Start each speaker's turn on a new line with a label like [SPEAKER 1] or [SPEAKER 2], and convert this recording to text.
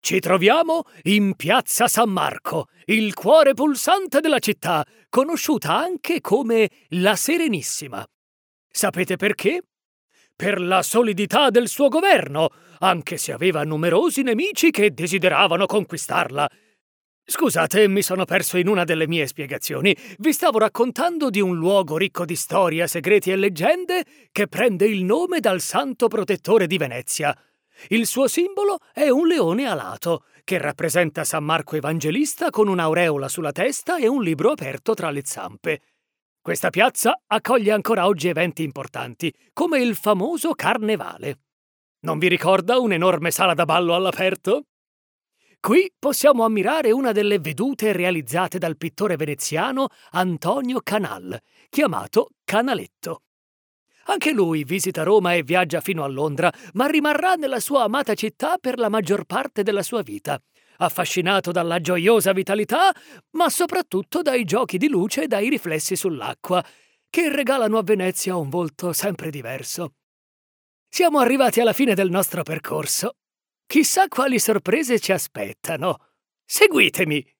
[SPEAKER 1] Ci troviamo in Piazza San Marco, il cuore pulsante della città, conosciuta anche come la Serenissima. Sapete perché? Per la solidità del suo governo, anche se aveva numerosi nemici che desideravano conquistarla. Scusate, mi sono perso in una delle mie spiegazioni. Vi stavo raccontando di un luogo ricco di storia, segreti e leggende che prende il nome dal santo protettore di Venezia. Il suo simbolo è un leone alato, che rappresenta San Marco Evangelista con un'aureola sulla testa e un libro aperto tra le zampe. Questa piazza accoglie ancora oggi eventi importanti, come il famoso Carnevale. Non vi ricorda un'enorme sala da ballo all'aperto? Qui possiamo ammirare una delle vedute realizzate dal pittore veneziano Antonio Canal, chiamato Canaletto. Anche lui visita Roma e viaggia fino a Londra, ma rimarrà nella sua amata città per la maggior parte della sua vita, affascinato dalla gioiosa vitalità, ma soprattutto dai giochi di luce e dai riflessi sull'acqua, che regalano a Venezia un volto sempre diverso. Siamo arrivati alla fine del nostro percorso. Chissà quali sorprese ci aspettano. Seguitemi!